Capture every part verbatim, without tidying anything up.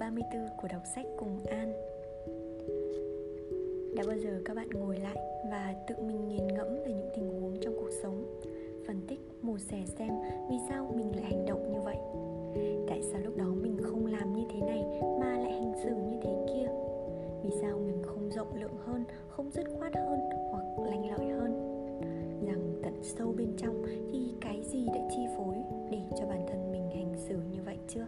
ba mươi tư của đọc sách cùng An. Đã bao giờ các bạn ngồi lại và tự mình nghiền ngẫm về những tình huống trong cuộc sống, phân tích, mổ xẻ xem vì sao mình lại hành động như vậy? Tại sao lúc đó mình không làm như thế này mà lại hành xử như thế kia? Vì sao mình không rộng lượng hơn, không dứt khoát hơn hoặc lanh lợi hơn? Rằng tận sâu bên trong thì cái gì đã chi phối để cho bản thân mình hành xử như vậy chưa?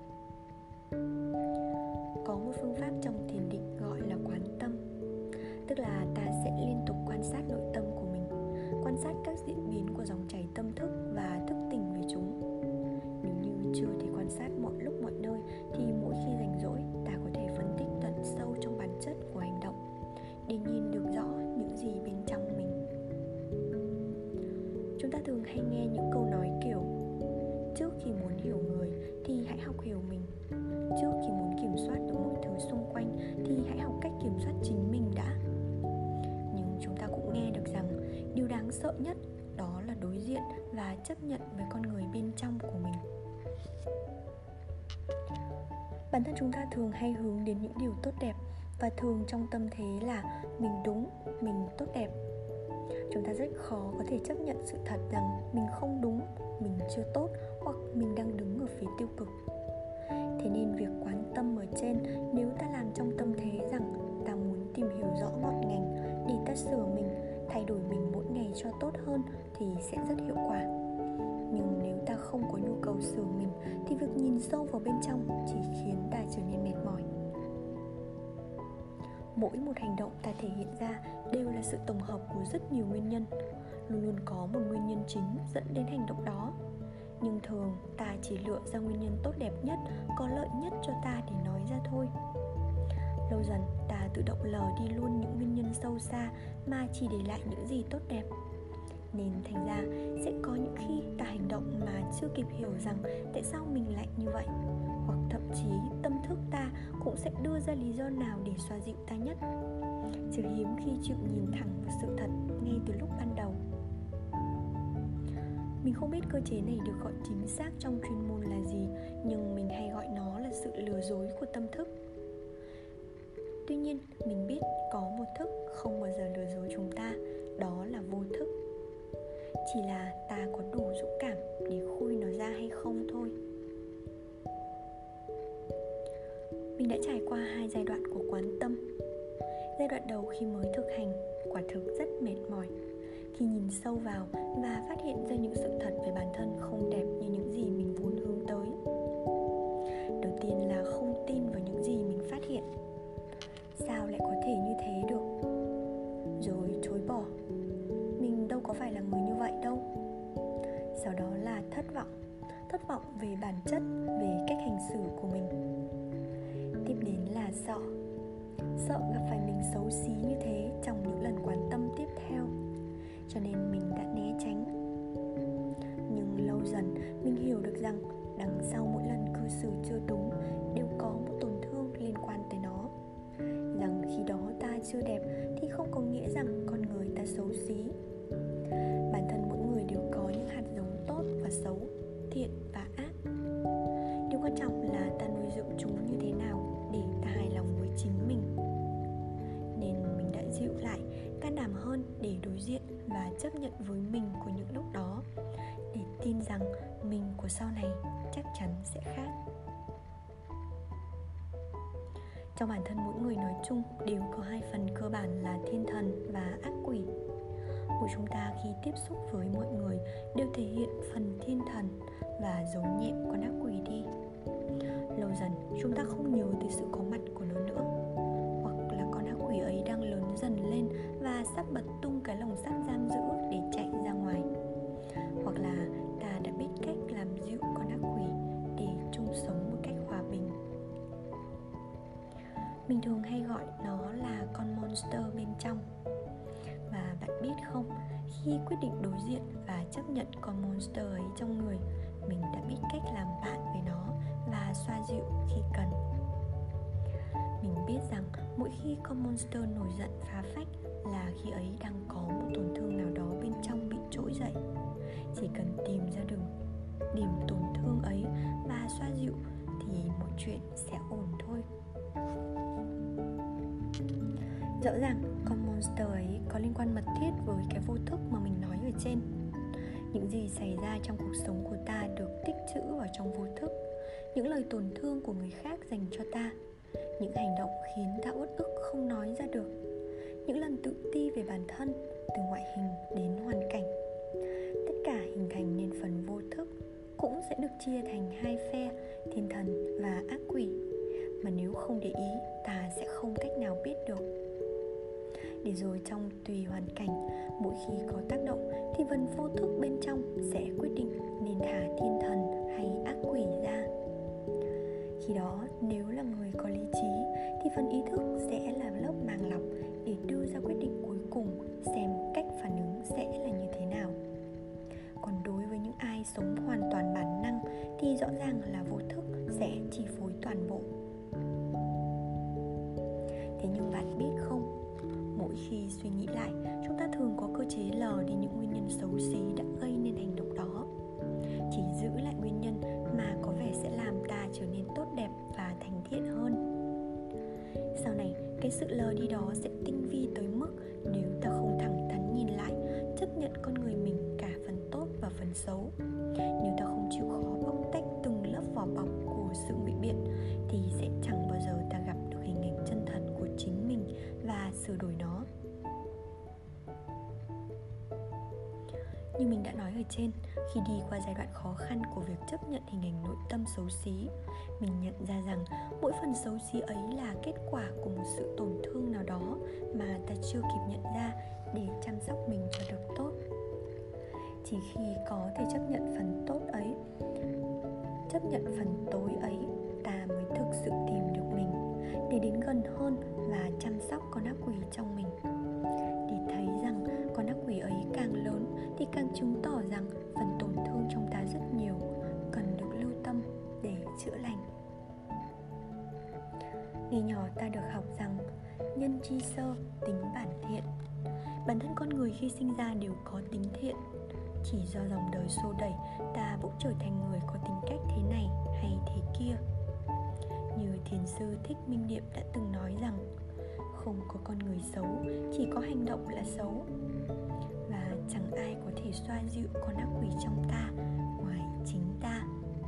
Có một phương pháp trong thiền định gọi là quán tâm. Tức là ta sẽ liên tục quan sát nội tâm của mình, quan sát các diễn biến của dòng chảy tâm thức và thức tỉnh về chúng. Nếu như chưa thể quan sát mọi lúc mọi nơi thì mỗi khi rảnh rỗi ta có thể phân tích tận sâu trong bản chất của hành động để nhìn được rõ những gì bên trong mình. Chúng ta thường hay nghe những câu nói kiểu: trước khi muốn hiểu người thì hãy học hiểu mình. Trước khi muốn kiểm soát được mọi thứ xung quanh thì hãy học cách kiểm soát chính mình đã. Nhưng chúng ta cũng nghe được rằng điều đáng sợ nhất đó là đối diện và chấp nhận với con người bên trong của mình. Bản thân chúng ta thường hay hướng đến những điều tốt đẹp và thường trong tâm thế là mình đúng, mình tốt đẹp. Chúng ta rất khó có thể chấp nhận sự thật rằng mình không đúng, mình chưa tốt hoặc mình đang đứng ở phía tiêu cực. Thế nên việc quán tâm ở trên, nếu ta làm trong tâm thế rằng ta muốn tìm hiểu rõ ngọn ngành để ta sửa mình, thay đổi mình mỗi ngày cho tốt hơn thì sẽ rất hiệu quả. Nhưng nếu ta không có nhu cầu sửa mình thì việc nhìn sâu vào bên trong chỉ khiến ta trở nên mệt mỏi. Mỗi một hành động ta thể hiện ra đều là sự tổng hợp của rất nhiều nguyên nhân. Luôn luôn có một nguyên nhân chính dẫn đến hành động đó. Nhưng thường ta chỉ lựa ra nguyên nhân tốt đẹp nhất, có lợi nhất cho ta để nói ra thôi. Lâu dần ta tự động lờ đi luôn những nguyên nhân sâu xa mà chỉ để lại những gì tốt đẹp. Nên thành ra sẽ có những khi ta hành động mà chưa kịp hiểu rằng tại sao mình lại như vậy. Hoặc thậm chí tâm thức ta cũng sẽ đưa ra lý do nào để xoa dịu ta nhất. Chứ hiếm khi chịu nhìn thẳng vào sự thật ngay từ lúc ban đầu. Mình không biết cơ chế này được gọi chính xác trong chuyên môn là gì, nhưng mình hay gọi nó là sự lừa dối của tâm thức. Tuy nhiên, mình biết có một thức không bao giờ lừa dối chúng ta, đó là vô thức. Chỉ là ta có đủ dũng cảm để khui nó ra hay không thôi. Mình đã trải qua hai giai đoạn của quán tâm. Giai đoạn đầu khi mới thực hành, quả thực rất mệt mỏi. Khi nhìn sâu vào và phát hiện ra những sự thật về bản thân không đẹp như những gì mình vốn hướng tới. Đầu tiên là không tin vào những gì mình phát hiện. Sao lại có thể như thế được? Rồi chối bỏ. Mình đâu có phải là người như vậy đâu. Sau đó là thất vọng. Thất vọng về bản chất, về cách hành xử của mình. Tiếp đến là sợ. Sợ gặp phải mình xấu xí như thế trong những lần quán tâm tiếp theo, cho nên mình đã né tránh. Nhưng lâu dần mình hiểu được rằng đằng sau mỗi lần cư xử chưa đúng đều có một tổn thương liên quan tới nó. Rằng khi đó ta chưa đẹp thì không có nghĩa rằng con người ta xấu xí. Bản thân mỗi người đều có những hạt giống tốt và xấu, thiện và ác. Điều quan trọng là ta nuôi dưỡng chúng như thế nào để ta hài lòng với chính mình. Nên mình đã dịu lại, can đảm hơn để đối diện và chấp nhận với mình của những lúc đó, để tin rằng mình của sau này chắc chắn sẽ khác. Trong bản thân mỗi người nói chung đều có hai phần cơ bản là thiên thần và ác quỷ. Mỗi chúng ta khi tiếp xúc với mọi người đều thể hiện phần thiên thần và giấu nhẹm con ác quỷ đi. Lâu dần chúng ta không nhớ tới sự có mặt của nó nữa, hoặc là con ác quỷ ấy đang lớn dần lên và sắp bật tung cái lồng sắt giam giữ để chạy ra ngoài. Hoặc là ta đã biết cách làm dịu con ác quỷ để chung sống một cách hòa bình. Mình thường hay gọi nó là con monster bên trong. Và bạn biết không, khi quyết định đối diện và chấp nhận con monster ấy trong người, mình đã biết cách làm bạn với nó và xoa dịu khi cần. Mình biết rằng mỗi khi con monster nổi giận phá phách là khi ấy đang có một tổn thương nào đó bên trong bị trỗi dậy. Chỉ cần tìm ra được điểm tổn thương ấy và xoa dịu thì mọi chuyện sẽ ổn thôi. Rõ ràng con monster ấy có liên quan mật thiết với cái vô thức mà mình nói ở trên. Những gì xảy ra trong cuộc sống của ta được tích trữ vào trong vô thức. Những lời tổn thương của người khác dành cho ta, những hành động khiến ta uất ức không nói ra được, những lần tự ti về bản thân, từ ngoại hình đến hoàn cảnh. Tất cả hình thành nên phần vô thức, cũng sẽ được chia thành hai phe, thiên thần và ác quỷ, mà nếu không để ý ta sẽ không cách nào biết được. Để rồi trong tùy hoàn cảnh, mỗi khi có tác động thì phần vô thức bên trong sẽ quyết định nên thả thiên thần hay ác quỷ ra. Khi đó nếu là người có lý trí thì phần ý thức sẽ là lớp màng lọc để đưa ra quyết định cuối cùng xem cách phản ứng sẽ là như thế nào. Còn đối với những ai sống hoàn toàn bản năng thì rõ ràng là vô thức sẽ chi phối toàn bộ. Thế nhưng bạn biết không, mỗi khi suy nghĩ lại, chúng ta thường có cơ chế lờ đi những nguyên nhân xấu xí đã gây nên hành động đó, chỉ giữ lại nguyên nhân mà có vẻ sẽ làm ta trở nên tốt đẹp và thành thiện hơn. Sau này, cái sự lờ đi đó sẽ tinh vi tới mức nếu ta không thẳng thắn nhìn lại, chấp nhận con người mình cả phần tốt và phần xấu. Nếu ta không chịu khó bóc tách từng lớp vỏ bọc của sự ngụy biện thì sẽ chẳng bao giờ ta gặp được hình ảnh chân thật của chính mình và sửa đổi nó. Như mình đã nói ở trên, khi đi qua giai đoạn khó khăn của việc chấp nhận hình ảnh nội tâm xấu xí, mình nhận ra rằng mỗi phần xấu xí ấy là kết quả của một sự tổn thương nào đó mà ta chưa kịp nhận ra để chăm sóc mình cho được tốt. Chỉ khi có thể chấp nhận phần tốt ấy, chấp nhận phần tối ấy, ta mới thực sự tìm được mình, để đến gần hơn và chăm sóc con ác quỷ trong mình. Để thấy rằng con ác quỷ ấy càng lớn thì càng chứng tỏ rằng phần tổn thương trong ta rất nhiều, cần được lưu tâm để chữa lành. Ngày nhỏ ta được học rằng nhân chi sơ, tính bản thiện. Bản thân con người khi sinh ra đều có tính thiện, chỉ do dòng đời xô đẩy ta bỗng trở thành người có tính cách thế này hay thế kia. Như thiền sư Thích Minh Niệm đã từng nói rằng không có con người xấu, chỉ có hành động là xấu. Và chẳng ai có thể xoa dịu con ác quỷ trong ta ngoài chính ta.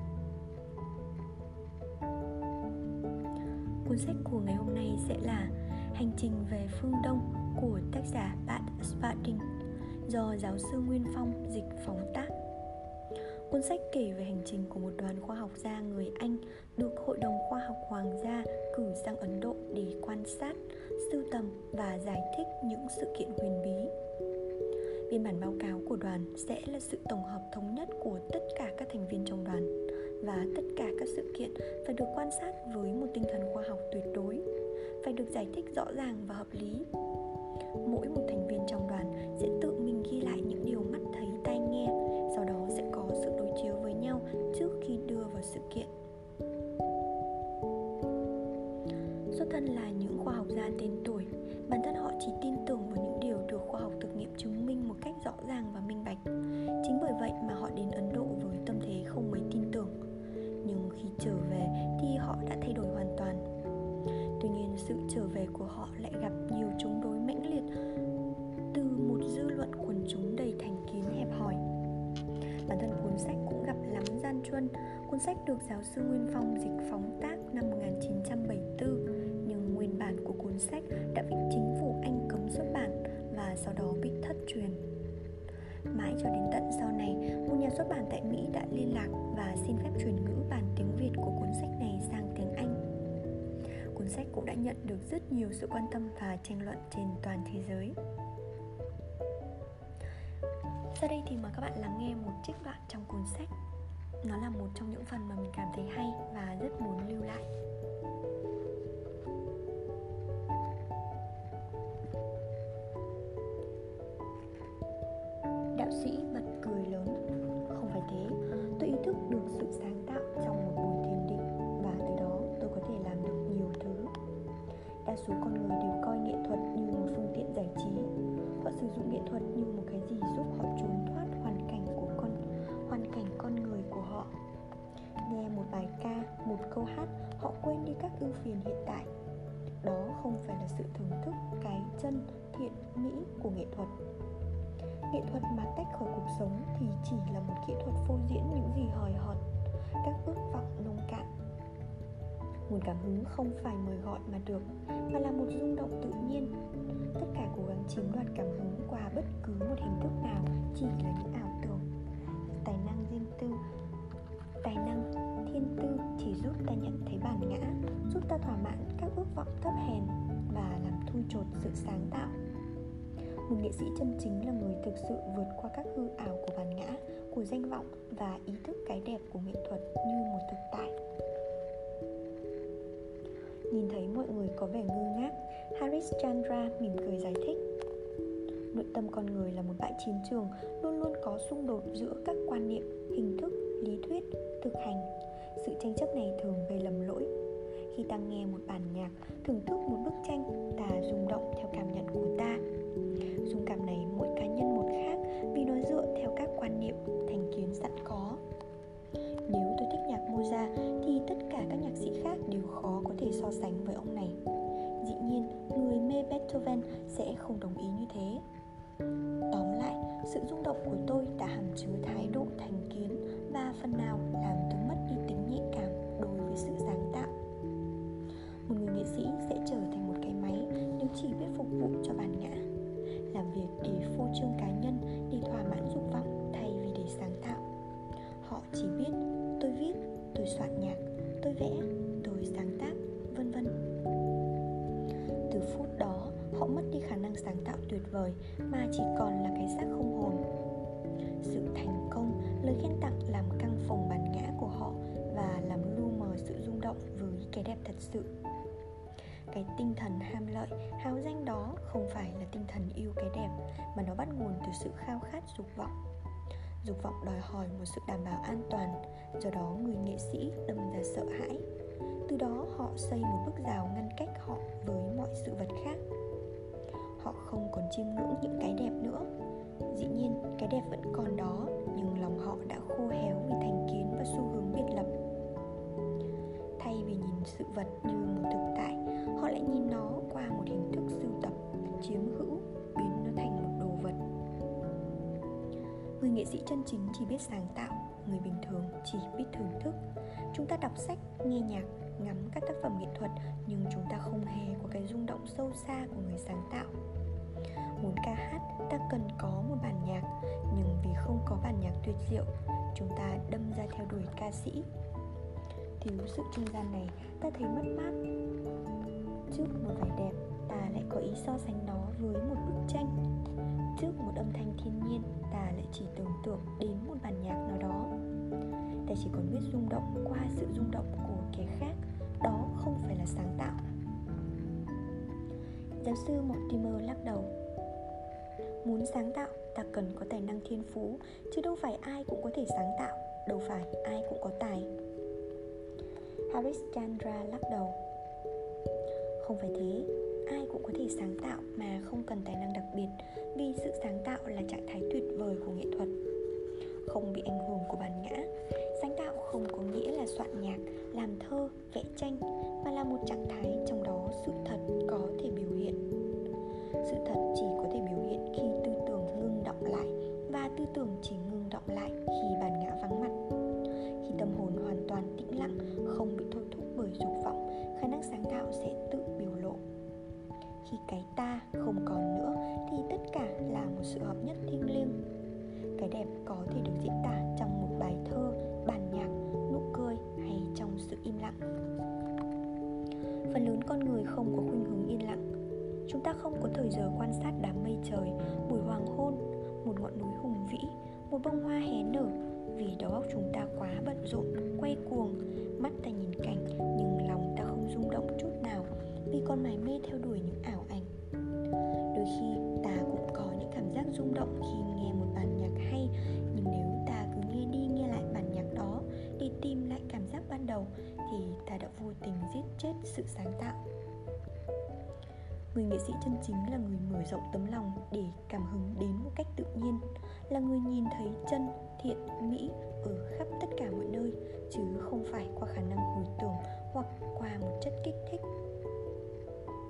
Cuốn sách của ngày hôm nay sẽ là Hành trình về phương Đông của tác giả Pat Spalding, do giáo sư Nguyên Phong dịch phóng tác. Cuốn sách kể về hành trình của một đoàn khoa học gia người Anh được Hội đồng Khoa học Hoàng gia cử sang Ấn Độ để quan sát, sưu tầm và giải thích những sự kiện huyền bí. Biên bản báo cáo của đoàn sẽ là sự tổng hợp thống nhất của tất cả các thành viên trong đoàn, và tất cả các sự kiện phải được quan sát với một tinh thần khoa học tuyệt đối, phải được giải thích rõ ràng và hợp lý. Mỗi một thành viên trong đoàn sẽ tự mình ghi lại những điều mắt thấy tai nghe, sau đó sẽ có sự đối chiếu với nhau trước khi đưa vào sự kiện. Xuất thân là những khoa học gia tên tuổi, bản thân họ chỉ tin tưởng vào những điều được khoa học thực nghiệm chứng minh một cách rõ ràng và minh bạch. Chính bởi vậy mà họ đến Ấn Độ với tâm thế không mấy tin tưởng. Nhưng khi trở về thì họ đã thay đổi hoàn toàn. Tuy nhiên, sự trở về của họ lại gặp nhiều chống đối mãnh liệt từ một dư luận quần chúng đầy thành kiến hẹp hòi. Bản thân cuốn sách cũng gặp lắm gian truân. Cuốn sách được giáo sư Nguyên Phong dịch phóng tác năm một nghìn chín trăm bảy mươi tư, nhưng nguyên bản của cuốn sách đã bị chính phủ Anh cấm xuất bản và sau đó bị thất truyền. Mãi cho đến tận sau này, một nhà xuất bản tại Mỹ đã liên lạc và xin phép chuyển ngữ bản tiếng Việt của cuốn sách này sang tiếng Anh. Cuốn sách cũng đã nhận được rất nhiều sự quan tâm và tranh luận trên toàn thế giới. Sau đây thì mời các bạn lắng nghe một trích đoạn trong cuốn sách. Nó là một trong những phần mà mình cảm thấy hay và rất muốn lưu lại. Đạo sĩ bật cười lớn. Không phải thế, tôi ý thức được sự sáng tạo trong một buổi thiền định, và từ đó tôi có thể làm được nhiều thứ. Đa số con người đều coi nghệ thuật như một phương tiện giải trí. Họ sử dụng nghệ thuật như một cái gì giúp họ trốn thoát hoàn cảnh của con hoàn cảnh con người của họ. Nghe một bài ca, một câu hát, họ quên đi các ưu phiền hiện tại. đó không phải là sự thưởng thức cái chân, thiện, mỹ của nghệ thuật. Nghệ thuật mà tách khỏi cuộc sống thì chỉ là một kỹ thuật phô diễn những gì hời hợt, các ước vọng nông cạn. Nguồn cảm hứng không phải mời gọi mà được, mà là một rung động tự nhiên. Tất cả cố gắng chiếm đoạt cảm hứng qua bất cứ một hình thức nào chỉ là những ảo tưởng. Tài năng riêng tư, tài năng thiên tư chỉ giúp ta nhận thấy bản ngã, giúp ta thỏa mãn các ước vọng thấp hèn và làm thui chột sự sáng tạo. Một nghệ sĩ chân chính là người thực sự vượt qua các hư ảo của bản ngã, của danh vọng và ý thức cái đẹp của nghệ thuật như một thực tại. Nhìn thấy mọi người có vẻ ngơ ngác, Harishchandra mỉm cười giải thích. Nội tâm con người là một bãi chiến trường, luôn luôn có xung đột giữa các quan niệm, hình thức, lý thuyết, thực hành. Sự tranh chấp này thường gây lầm lỗi. Khi ta nghe một bản nhạc, thưởng thức một bức tranh, ta rung động theo cảm nhận của ta. Dung cảm này mỗi cá nhân một khác vì nó dựa theo các quan niệm, thành kiến sẵn có. Nếu tôi thích nhạc Mozart thì tất cả các nhạc sĩ khác đều khó có thể so sánh với ông này. Dĩ nhiên, người mê Beethoven sẽ không đồng ý như thế. Tóm lại, sự rung động của tôi đã hàm chứa thái độ thành kiến và phần nào làm tôi mất đi tính nhạy cảm đối với sự sáng tạo. Một người nghệ sĩ sẽ trở thành một cái máy nếu chỉ biết phục vụ cho bản ngã, làm việc để phô trương cá nhân, để thỏa mãn dục vọng thay vì để sáng tạo. Họ chỉ biết tôi viết, tôi soạn nhạc, tôi vẽ, tôi sáng tác, vân vân. Từ phút đó, họ mất đi khả năng sáng tạo tuyệt vời mà chỉ còn là cái xác không hồn. Sự thành công, lời khen tặng làm căng phồng bản ngã của họ và làm lu mờ sự rung động với cái đẹp thật sự. Cái tinh thần ham lợi, hào danh đó không phải là tinh thần yêu cái đẹp, mà nó bắt nguồn từ sự khao khát dục vọng. Dục vọng đòi hỏi một sự đảm bảo an toàn, do đó người nghệ sĩ đâm ra sợ hãi. Từ đó họ xây một bức rào ngăn cách họ với mọi sự vật khác. Họ không còn chiêm ngưỡng những cái đẹp nữa. Dĩ nhiên, cái đẹp vẫn còn đó, nhưng lòng họ đã khô héo vì thành kiến và xu hướng biệt lập. Thay vì nhìn sự vật như một thực tại, họ lại nhìn nó qua một hình thức sưu tập, chiếm hữu, biến nó thành một đồ vật. Người nghệ sĩ chân chính chỉ biết sáng tạo, người bình thường chỉ biết thưởng thức. Chúng ta đọc sách, nghe nhạc, ngắm các tác phẩm nghệ thuật, nhưng chúng ta không hề có cái rung động sâu xa của người sáng tạo. Muốn ca hát, ta cần có một bản nhạc, nhưng vì không có bản nhạc tuyệt diệu, chúng ta đâm ra theo đuổi ca sĩ. Thiếu sự trung gian này, ta thấy mất mát. Trước một vẻ đẹp, ta lại có ý so sánh nó với một bức tranh. Trước một âm thanh thiên nhiên, ta lại chỉ tưởng tượng đến một bản nhạc nào đó. Ta chỉ còn biết rung động qua sự rung động của kẻ khác. Đó không phải là sáng tạo. Giáo sư Mortimer lắc đầu. Muốn sáng tạo, ta cần có tài năng thiên phú, chứ đâu phải ai cũng có thể sáng tạo, đâu phải ai cũng có tài. Harishchandra lắc đầu. Không phải thế, ai cũng có thể sáng tạo mà không cần tài năng đặc biệt, vì sự sáng tạo là trạng thái tuyệt vời của nghệ thuật, không bị ảnh hưởng của bản ngã. Sáng tạo không có nghĩa là soạn nhạc, làm thơ, vẽ tranh, mà là một trạng thái trong đó sự thật có thể biểu hiện. Sự thật chỉ có thể biểu hiện khi tư tưởng ngưng đọng lại, và tư tưởng chỉ ngưng đọng lại khi bản ngã vắng mặt. Khi tâm hồn hoàn toàn tĩnh lặng, không bị thôi thúc bởi dục vọng, khả năng sáng tạo sẽ tự biểu lộ. Khi cái ta không còn nữa thì tất cả là một sự hợp nhất thiêng liêng. Cái đẹp có thể được diễn tả trong một bài thơ, bản nhạc, nụ cười hay trong sự im lặng. Phần lớn con người không có khuynh hướng yên lặng. Chúng ta không có thời giờ quan sát đám mây trời, buổi hoàng hôn, một ngọn núi hùng vĩ, một bông hoa hé nở, vì đầu óc chúng ta quá bận rộn, quay cuồng. Mắt ta nhìn cảnh, nhưng lòng ta không rung động chút nào, vì còn mải mê theo đuổi những ảo ảnh. Đôi khi ta cũng có những cảm giác rung động khi nghe một bản nhạc hay, nhưng nếu ta cứ nghe đi nghe lại bản nhạc đó để tìm lại cảm giác ban đầu, thì ta đã vô tình giết chết sự sáng tạo. Người nghệ sĩ chân chính là người mở rộng tấm lòng để cảm hứng đến một cách tự nhiên, là người nhìn thấy chân, thiện, mỹ ở khắp tất cả mọi nơi, chứ không phải qua khả năng hồi tưởng hoặc qua một chất kích thích.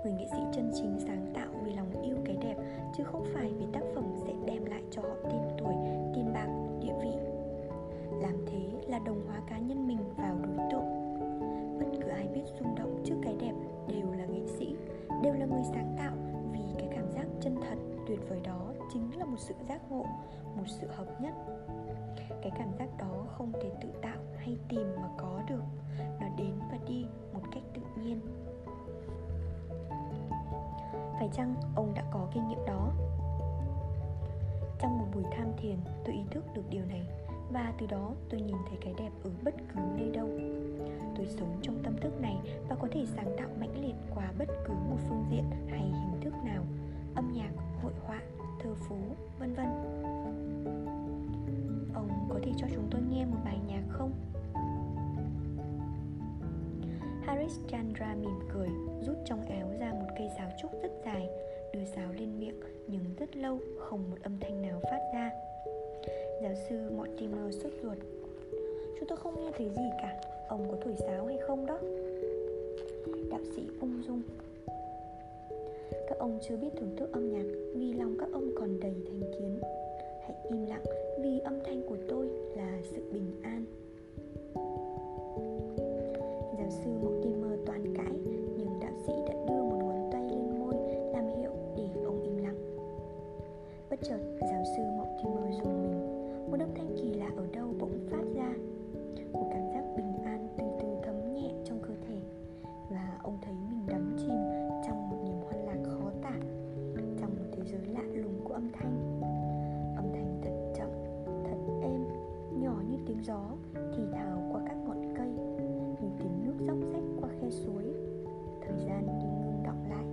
Người nghệ sĩ chân chính sáng tạo vì lòng yêu cái đẹp, chứ không phải vì tác phẩm sẽ đem lại cho họ tên tuổi, tiền bạc, địa vị. Làm thế là đồng hóa cá nhân mình vào đối tượng. Bất cứ ai biết rung động trước cái đẹp đều là nghệ sĩ, đều là người sáng tạo, vì cái cảm giác chân thật, tuyệt vời đó chính là một sự giác ngộ, một sự hợp nhất. Cái cảm giác đó không thể tự tạo hay tìm mà có được, nó đến và đi một cách tự nhiên. Phải chăng ông đã có kinh nghiệm đó? Trong một buổi tham thiền, tôi ý thức được điều này, và từ đó tôi nhìn thấy cái đẹp ở bất cứ nơi đâu. Tôi sống trong tâm thức này và có thể sáng tạo mãnh liệt qua bất cứ một phương diện hay hình thức nào: âm nhạc, hội họa, thơ phú, vân vân. Ông có thể cho chúng tôi nghe một bài nhạc không? Harishchandra mỉm cười, rút trong áo ra một cây sáo trúc rất dài, đưa sáo lên miệng, nhưng rất lâu không một âm thanh nào phát ra. Giáo sư Mortimer sốt ruột. Chúng tôi không nghe thấy gì cả, ông có thổi sáo hay không đó? Đạo sĩ ung dung. Các ông chưa biết thưởng thức âm nhạc vì lòng các ông còn đầy thành kiến. Hãy im lặng, vì âm thanh của tôi là sự bình an. Giáo sư Mortimer toan cãi, nhưng đạo sĩ đã đưa một ngón tay lên môi làm hiệu để ông im lặng. Bất chợt, giáo sư Mortimer rùng mình. Một âm thanh kỳ lạ ở đâu bỗng phát ra. Một cảm giác bình an từ từ thấm nhẹ trong cơ thể, và ông thấy mình đắm chìm trong một niềm hoan lạc khó tả, trong một thế giới lạ lùng của âm thanh. Âm thanh thật chậm, thật êm, nhỏ như tiếng gió thì thào qua các ngọn cây, như tiếng nước róc rách qua khe suối. Thời gian như ngưng đọng lại.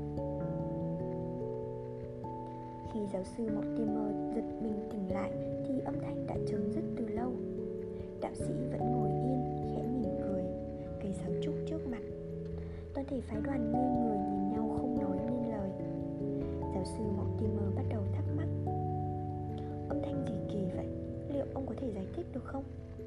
Khi giáo sư Mortimer giật mình tỉnh lại thì âm thanh đã chấm dứt từ lâu. Đạo sĩ vẫn ngồi yên, khẽ mỉm cười, cây sáo trúc trước mặt. Toàn thể phái đoàn ngây người nhìn nhau không nói nên lời. Giáo sư Mortimer bắt đầu thắc mắc. Âm thanh gì kỳ vậy? Liệu ông có thể giải thích được không?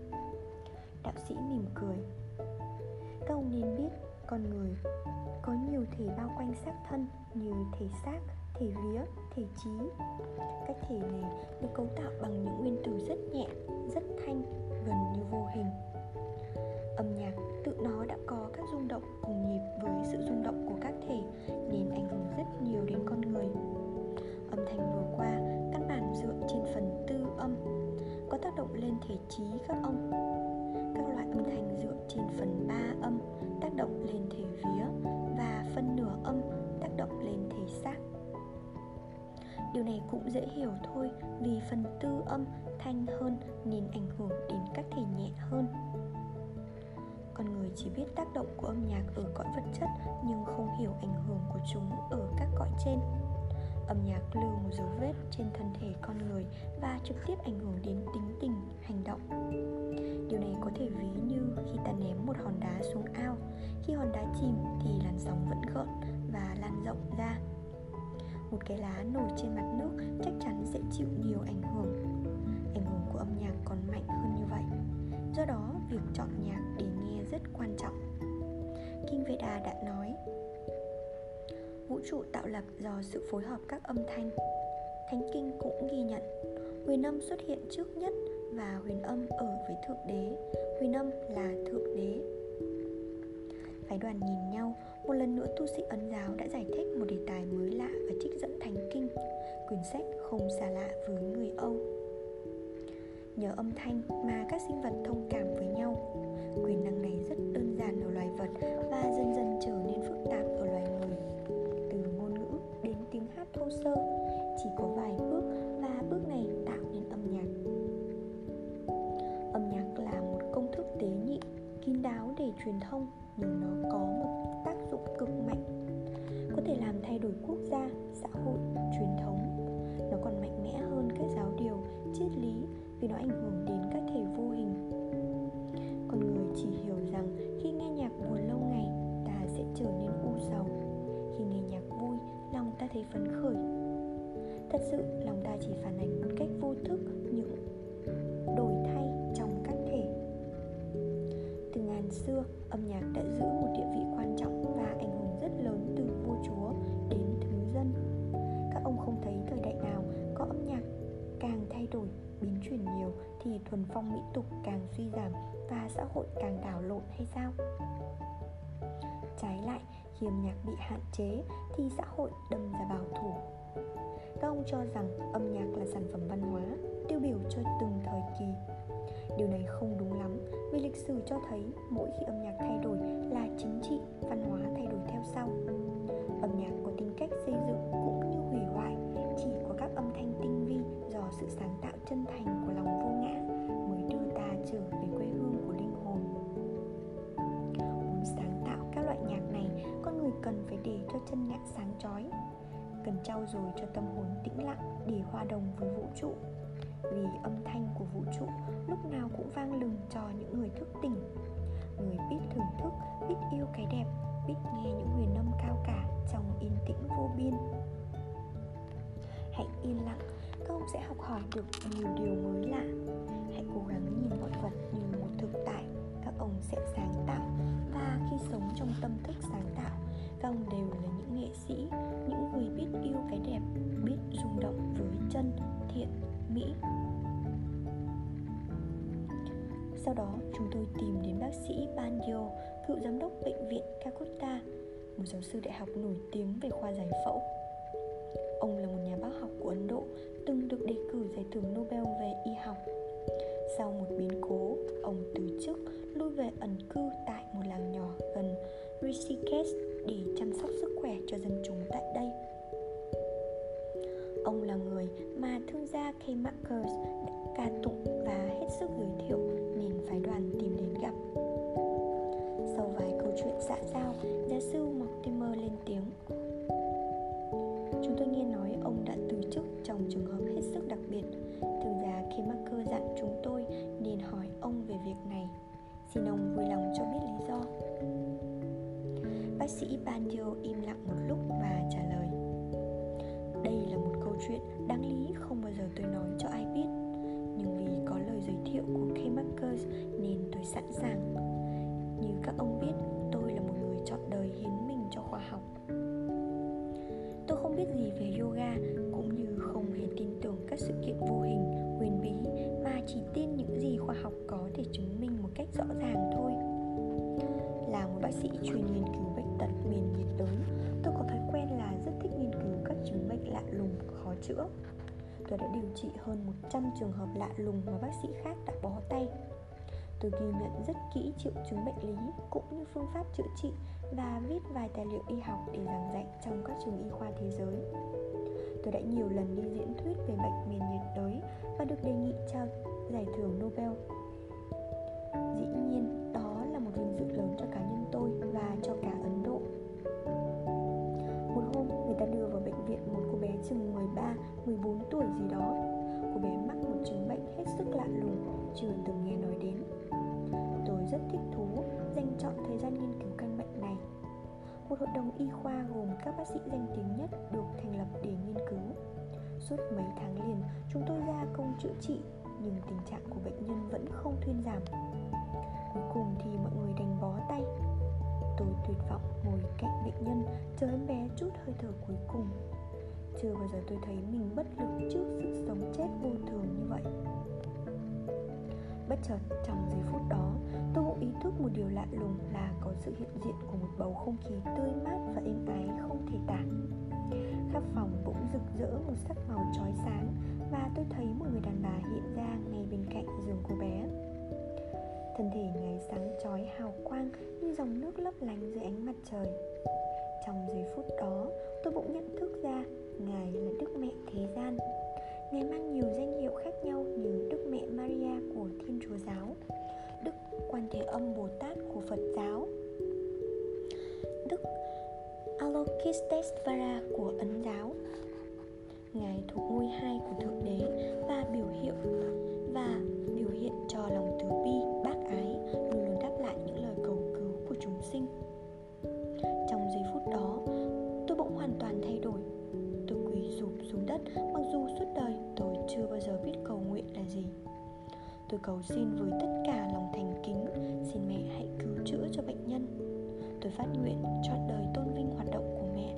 Đạo sĩ mỉm cười. Các ông nên biết, con người có nhiều thể bao quanh xác thân như thể xác, thể vía, thể trí. Các thể này được cấu tạo bằng những nguyên tử rất nhẹ, rất thanh, gần như vô hình. Âm nhạc tự nó đã có các rung động cùng nhịp với sự rung động của các thể, nên ảnh hưởng rất nhiều đến con người. Âm thanh vừa qua căn bản dựa trên phần tư âm, có tác động lên thể trí các ông. Các loại âm thanh dựa trên phần ba âm, tác động lên thể vía, và phần nửa âm tác động lên thể xác. Điều này cũng dễ hiểu thôi, vì phần tư âm thanh hơn nên ảnh hưởng đến các thể nhẹ hơn. Con người chỉ biết tác động của âm nhạc ở cõi vật chất, nhưng không hiểu ảnh hưởng của chúng ở các cõi trên. Âm nhạc lưu một dấu vết trên thân thể con người và trực tiếp ảnh hưởng đến tính tình, hành động. Điều này có thể ví như khi ta ném một hòn đá xuống ao. Khi hòn đá chìm thì làn sóng vẫn gợn và lan rộng ra. Một cái lá nổi trên mặt nước chắc chắn sẽ chịu nhiều ảnh hưởng. Ảnh hưởng của âm nhạc còn mạnh hơn như vậy. Do đó, việc chọn nhạc để nghe rất quan trọng. Kinh Veda đã nói, vũ trụ tạo lập do sự phối hợp các âm thanh. Thánh Kinh cũng ghi nhận, huyền âm xuất hiện trước nhất và huyền âm ở với Thượng Đế. Huyền âm là Thượng Đế. Phái đoàn nhìn nhau. Một lần nữa tu sĩ Ấn giáo đã giải thích một đề tài mới lạ và trích dẫn Thánh Kinh, quyển sách không xa lạ với người Âu. Nhờ âm thanh mà các sinh vật thông cảm với nhau. Quyền năng này rất đơn giản ở loài vật và dần dần trở nên phức tạp ở loài người. Từ ngôn ngữ đến tiếng hát thô sơ, chỉ có vài bước và bước này tạo nên âm nhạc. Âm nhạc là một công thức tế nhị, kín đáo để truyền thông, nhưng nó có một tác dụng cực mạnh, có thể làm thay đổi quốc gia, xã hội, truyền thống. Nó còn mạnh mẽ hơn các giáo điều, triết lý vì nó ảnh hưởng đến các thể vô hình. Con người chỉ hiểu rằng khi nghe nhạc buồn lâu ngày, ta sẽ trở nên u sầu. Khi nghe nhạc vui, lòng ta thấy phấn khởi. Thật sự, lòng ta chỉ phản ánh một cách vô thức những đổi thay trong các thể. Từ ngàn xưa, âm nhạc đã giữ một địa vị quan trọng và ảnh hưởng rất lớn từ vua chúa đến thứ dân. Các ông không thấy thời đại nào có âm nhạc càng thay đổi, biến chuyển nhiều thì thuần phong mỹ tục càng suy giảm và xã hội càng đảo lộn hay sao? Trái lại, khi âm nhạc bị hạn chế thì xã hội đâm ra bảo thủ. Các ông cho rằng âm nhạc là sản phẩm văn hóa, tiêu biểu cho từng thời kỳ. Điều này không đúng lắm, vì lịch sử cho thấy mỗi khi âm nhạc thay đổi là chính trị, văn hóa thay đổi theo sau. Âm nhạc có tính cách xây dựng cũng như hủy hoại, chỉ có các âm thanh tinh vi do sự sáng tạo chân thành của lòng vô ngã mới đưa ta trở về quê hương của linh hồn. Muốn sáng tạo các loại nhạc này, con người cần phải để cho chân nhạc sáng chói, cần trau dồi cho tâm hồn tĩnh lặng để hòa đồng với vũ trụ. Vì âm thanh của vũ trụ lúc nào cũng vang lừng cho những người thức tỉnh, người biết thưởng thức, biết yêu cái đẹp, biết nghe những huyền âm cao cả trong yên tĩnh vô biên. Hãy yên lặng, các ông sẽ học hỏi được nhiều điều mới lạ. Hãy cố gắng nhìn mọi vật như một thực tại, các ông sẽ sáng tạo. Và khi sống trong tâm thức sáng tạo, các ông đều là những nghệ sĩ, những người biết yêu cái đẹp, biết rung động với chân, thiện, mỹ. Sau đó chúng tôi tìm đến bác sĩ Bandio, cựu giám đốc bệnh viện Calcutta, một giáo sư đại học nổi tiếng về khoa giải phẫu. Ông là một nhà bác học của Ấn Độ, từng được đề cử giải thưởng Nobel về y học. Sau một biến cố, ông từ chức, lui về ẩn cư tại một làng nhỏ gần Rishikesh để chăm sóc sức khỏe cho dân chúng tại đây. Ông là người mà thương gia K. Marcus đã ca tụng và hết sức giới thiệu nên phái đoàn tìm đến gặp. Sau vài câu chuyện xã giao, giáo sư Mortimer lên tiếng: "Chúng tôi nghe nói ông đã từ chức trong trường hợp hết sức đặc biệt. Thương gia K. Marcus dặn chúng tôi nên hỏi ông về việc này. Xin ông vui lòng cho biết lý do." Bác sĩ Bandio im lặng một lúc và trả lời: "Đây là một câu chuyện đáng lý không bao giờ tôi nói cho ai biết, nhưng vì có lời giới thiệu của K. Marcus nên tôi sẵn sàng. Như các ông biết, tôi là một người chọn đời hiến mình cho khoa học. Tôi không biết gì về yoga, cũng như không hề tin tưởng các sự kiện vô hình, huyền bí, mà chỉ tin những gì khoa học có thể chứng minh một cách rõ ràng thôi. Là một bác sĩ chuyên nghiên cứu bệnh tật miền nhiệt đới, tôi có thói quen là rất thích nghiên cứu các chứng bệnh lạ lùng, khó chữa. Tôi đã điều trị hơn một trăm trường hợp lạ lùng mà bác sĩ khác đã bó tay. Tôi ghi nhận rất kỹ triệu chứng bệnh lý cũng như phương pháp chữa trị và viết vài tài liệu y học để giảng dạy trong các trường y khoa thế giới. Tôi đã nhiều lần đi diễn thuyết về bệnh miền nhiệt đới và được đề nghị trao giải thưởng Nobel. Dĩ nhiên, đó là một vinh dự lớn cho cá nhân tôi và cho cả Ấn Độ." Một hôm, người ta đưa vào bệnh viện một cô bé chừng mười ba, mười bốn tuổi gì đó. Cô bé mắc một chứng bệnh hết sức lạ lùng, chưa từng nghe nói đến. Tôi rất thích thú dành trọn thời gian nghiên cứu căn bệnh này. Một hội đồng y khoa gồm các bác sĩ danh tiếng nhất được thành lập để nghiên cứu. Suốt mấy tháng liền, chúng tôi ra công chữa trị, nhưng tình trạng của bệnh nhân vẫn không thuyên giảm. Cuối cùng thì mọi người đành bó tay. Tôi tuyệt vọng ngồi cạnh bệnh nhân, chờ em bé chút hơi thở cuối cùng. Chưa bao giờ tôi thấy mình bất lực trước sự sống chết vô thường như vậy. Bất chợt trong giây phút đó, tôi cũng ý thức một điều lạ lùng là có sự hiện diện của một bầu không khí tươi mát và êm ái không thể tả. Khắp phòng bỗng rực rỡ một sắc màu chói sáng, và tôi thấy một người đàn bà hiện ra ngay bên cạnh giường cô bé. Thân thể ngài sáng chói hào quang như dòng nước lấp lánh dưới ánh mặt trời. Trong giây phút đó, tôi bỗng nhận thức ra ngài là Đức Mẹ thế gian. Ngài mang nhiều danh hiệu khác nhau như Đức Mẹ Maria của Thiên Chúa giáo, Đức Quan Thế Âm Bồ Tát của Phật giáo, Đức Avalokiteshvara của Ấn giáo. Ngài thuộc ngôi hai của Thượng Đế và biểu hiệu và biểu hiện cho lòng từ bi, bác ái, luôn luôn đáp lại những lời cầu cứu của chúng sinh. Trong giây phút đó, tôi bỗng hoàn toàn thay đổi. Tôi quỳ rụp xuống đất, mặc dù suốt đời tôi chưa bao giờ biết cầu nguyện là gì. Tôi cầu xin với tất cả lòng thành kính, xin mẹ hãy cứu chữa cho bệnh nhân. tôi phát nguyện trọn đời tôn vinh hoạt động của mẹ.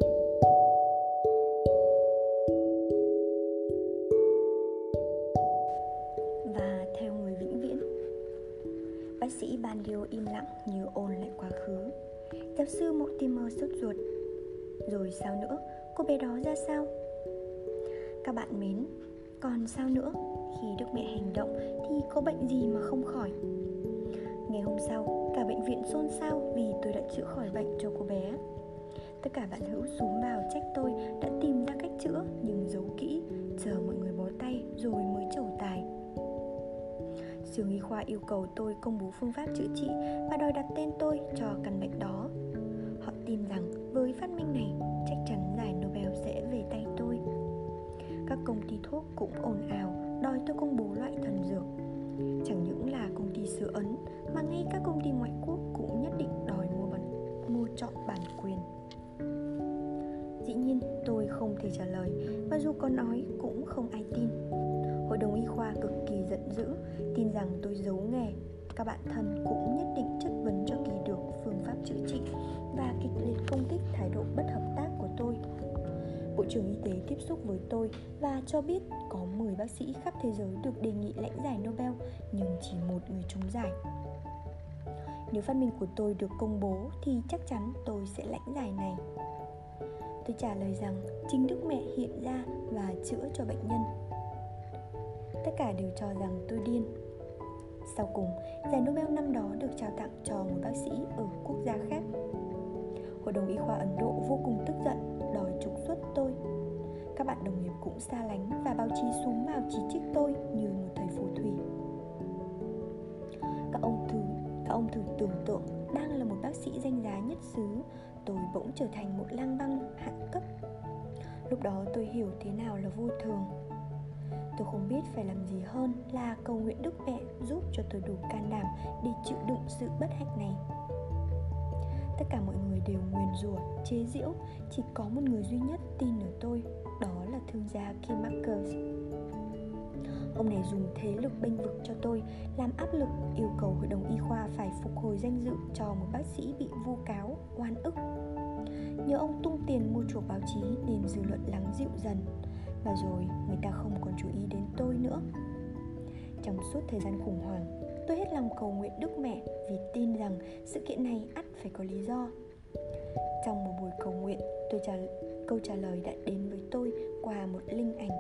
Và theo người vĩnh viễn. Bác sĩ Bandio im lặng như ôn lại quá khứ. Giáo sư Mortimer sốt ruột. Rồi sao nữa? Cô bé đó ra sao? Các bạn mến, còn sao nữa? Khi Đức Mẹ hành động thì có bệnh gì mà không khỏi? Ngày hôm sau, cả bệnh viện xôn xao vì tôi đã chữa khỏi bệnh cho cô bé. Tất cả bạn hữu xúm vào trách tôi đã tìm ra cách chữa nhưng giấu kỹ, chờ mọi người bó tay rồi mới trổ tài. Xưởng y khoa yêu cầu tôi công bố phương pháp chữa trị và đòi đặt tên tôi cho căn bệnh đó. Họ tin rằng với phát minh này, chắc chắn giải Nobel sẽ về tay tôi. Các công ty thuốc cũng ồn ào đòi tôi công bố loại thần dược. Chẳng những là công ty xứ Ấn mà ngay các công ty ngoại quốc cũng nhất định đòi mua bản, mua trọn bản quyền. Dĩ nhiên tôi không thể trả lời, và dù có nói cũng không ai tin. Hội đồng y khoa cực kỳ giận dữ, tin rằng tôi giấu nghề. Các bạn thân cũng nhất định chất vấn cho kỳ được phương pháp chữa trị và kịch liệt công kích thái độ bất hợp tác của tôi. Bộ trưởng y tế tiếp xúc với tôi và cho biết có mười bác sĩ khắp thế giới được đề nghị lãnh giải Nobel, nhưng chỉ một người trúng giải. Nếu phát minh của tôi được công bố thì chắc chắn tôi sẽ lãnh giải này. Tôi trả lời rằng chính Đức Mẹ hiện ra và chữa cho bệnh nhân. Tất cả đều cho rằng tôi điên. Sau cùng, giải Nobel năm đó được trao tặng cho một bác sĩ ở quốc gia khác. Hội đồng y khoa Ấn Độ vô cùng tức giận, đòi trục xuất tôi. Các bạn đồng nghiệp cũng xa lánh và báo chí xúm vào chỉ trích tôi như một thầy phù thủy. Các ông thử, các ông thử tưởng tượng, đang là một bác sĩ danh giá nhất xứ, tôi bỗng trở thành một lang băm hạng cấp. Lúc đó tôi hiểu thế nào là vô thường. Tôi không biết phải làm gì hơn là cầu nguyện Đức Mẹ giúp cho tôi đủ can đảm để chịu đựng sự bất hạnh này. Tất cả mọi người đều nguyền rủa, chế giễu, chỉ có một người duy nhất tin ở tôi, đó là thương gia Kim Marcus. Ông này dùng thế lực bênh vực cho tôi, làm áp lực yêu cầu hội đồng y khoa phải phục hồi danh dự cho một bác sĩ bị vu cáo, oan ức. Nhờ ông tung tiền mua chuộc báo chí nên dư luận lắng dịu dần, và rồi người ta không còn chú ý đến tôi nữa. Trong suốt thời gian khủng hoảng, tôi hết lòng cầu nguyện Đức Mẹ vì tin rằng sự kiện này ắt phải có lý do. Trong một buổi cầu nguyện, tôi trả, câu trả lời đã đến với tôi qua một linh ảnh.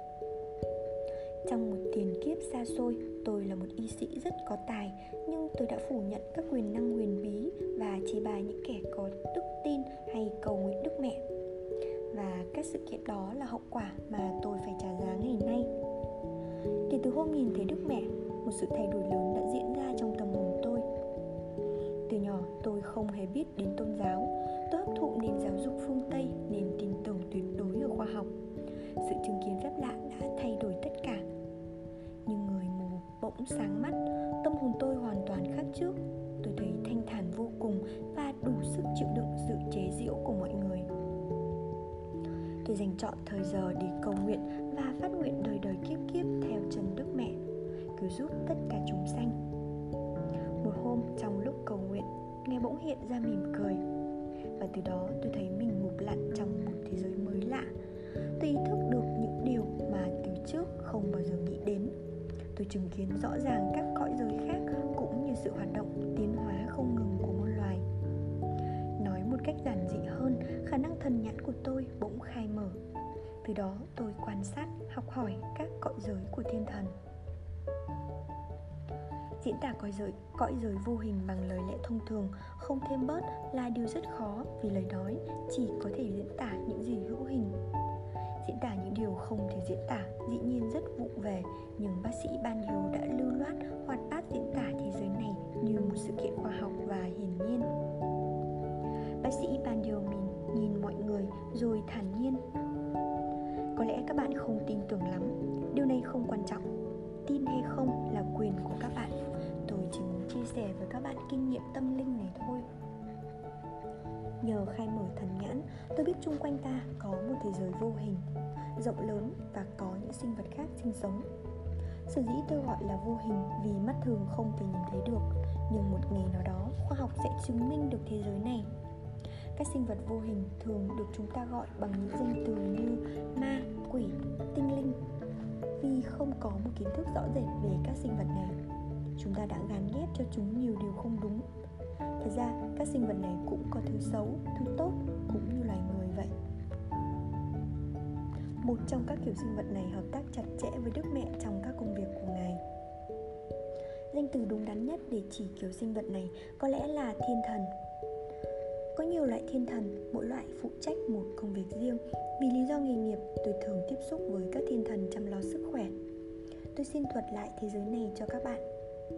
Trong một tiền kiếp xa xôi, tôi là một y sĩ rất có tài, nhưng tôi đã phủ nhận các quyền năng huyền bí và chê bai những kẻ có đức tin hay cầu nguyện Đức Mẹ. Và các sự kiện đó là hậu quả mà tôi phải trả giá ngày nay. Kể từ hôm nhìn thấy Đức Mẹ, một sự thay đổi lớn đã diễn ra trong tâm hồn tôi. Từ nhỏ tôi không hề biết đến tôn giáo. Tôi hấp thụ nền giáo dục phương Tây nên tin tưởng tuyệt đối ở khoa học. Sự chứng kiến phép lạ đã thay đổi tất cả. Nhưng người mù bỗng sáng mắt, tâm hồn tôi hoàn toàn khác trước. Tôi thấy thanh thản vô cùng và đủ sức chịu đựng sự chế giễu của mọi người. Tôi dành trọn thời giờ để cầu nguyện và phát nguyện đời đời kiếp kiếp theo chân Đức Mẹ, cứu giúp tất cả chúng sanh. Một hôm trong lúc cầu nguyện, Ngài bỗng hiện ra mỉm cười, và từ đó tôi thấy mình ngụp lặn trong một thế giới mới lạ. Tôi ý thức được những điều mà từ trước không bao giờ nghĩ đến. Tôi chứng kiến rõ ràng các cõi giới khác cũng như sự hoạt động tiến hóa không ngừng của muôn loài. Nói một cách giản dị hơn, khả năng thần nhãn của tôi bỗng khai mở. Từ đó tôi quan sát, học hỏi các cõi giới của thiên thần. Diễn tả cõi giới, cõi giới vô hình bằng lời lẽ thông thường, không thêm bớt là điều rất khó, vì lời nói chỉ có thể diễn tả những gì hữu hình. Diễn tả những điều không thể diễn tả dĩ nhiên rất vụng về, nhưng bác sĩ Bandio đã lưu loát, hoạt bát diễn tả thế giới này như một sự kiện khoa học và hiển nhiên. Bác sĩ Bandio nhìn mọi người rồi thản nhiên. Có lẽ các bạn không tin tưởng lắm, điều này không quan trọng. Tin hay không là quyền của các bạn. Tôi chỉ muốn chia sẻ với các bạn kinh nghiệm tâm linh này thôi. Nhờ khai mở thần nhãn, tôi biết chung quanh ta có một thế giới vô hình, rộng lớn và có những sinh vật khác sinh sống. Sở dĩ tôi gọi là vô hình vì mắt thường không thể nhìn thấy được, nhưng một ngày nào đó khoa học sẽ chứng minh được thế giới này. Các sinh vật vô hình thường được chúng ta gọi bằng những danh từ như ma, quỷ, tinh linh, vì không có một kiến thức rõ rệt về các sinh vật này. Chúng ta đã gán ghép cho chúng nhiều điều không đúng. Thật ra, các sinh vật này cũng có thứ xấu, thứ tốt, cũng như loài người vậy. Một trong các kiểu sinh vật này hợp tác chặt chẽ với Đức Mẹ trong các công việc của Ngài. Danh từ đúng đắn nhất để chỉ kiểu sinh vật này có lẽ là thiên thần. Có nhiều loại thiên thần, mỗi loại phụ trách một công việc riêng. Vì lý do nghề nghiệp, tôi thường tiếp xúc với các thiên thần chăm lo sức khỏe. Tôi xin thuật lại thế giới này cho các bạn.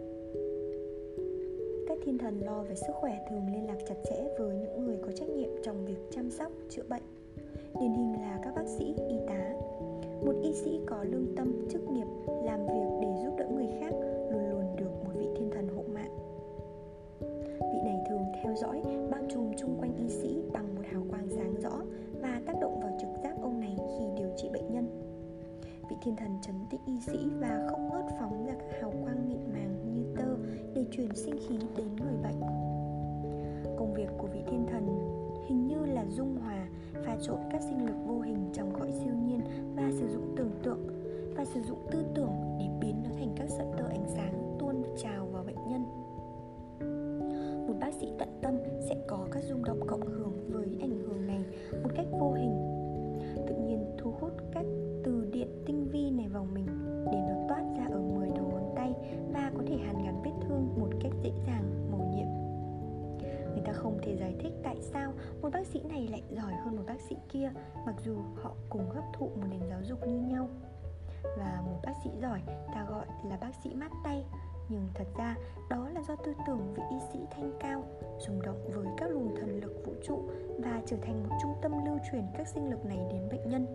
Các thiên thần lo về sức khỏe thường liên lạc chặt chẽ với những người có trách nhiệm trong việc chăm sóc, chữa bệnh. Điển hình là các bác sĩ, y tá. Một y sĩ có lương tâm, chức nghiệp, làm việc để giúp đỡ người khác luôn luôn được một vị thiên thần hộ mạng. Vị này thường theo dõi, bao trùm chung quanh y sĩ bằng một hào quang sáng rõ và tác động vào trực giác ông này khi điều trị bệnh nhân. Vị thiên thần trấn tĩnh y sĩ và không ngớt phóng ra các hào quang mịn màng như tơ để truyền sinh khí đến người bệnh. Công việc của vị thiên thần hình như là dung hòa, pha trộn các sinh lực vô hình trong cõi siêu nhiên và sử dụng tưởng tượng và sử dụng tư tưởng để biến nó thành các sợi tơ ánh sáng tuôn trào vào bệnh nhân. Một bác sĩ tận tâm sẽ có các rung động cộng hưởng với ảnh hưởng này một cách vô hình, tự nhiên thu hút các từ điện tinh vi này vào mình để nó toát ra ở mười đầu ngón tay và có thể hàn gắn vết thương một cách dễ dàng, mầu nhiệm. Người ta không thể giải thích tại sao một bác sĩ này lại giỏi hơn một bác sĩ kia, mặc dù họ cùng hấp thụ một nền giáo dục như nhau. Và một bác sĩ giỏi ta gọi là bác sĩ mát tay, nhưng thật ra đó là do tư tưởng vị y sĩ thanh cao, rung động với các luồng thần lực vũ trụ và trở thành một trung tâm lưu truyền các sinh lực này đến bệnh nhân.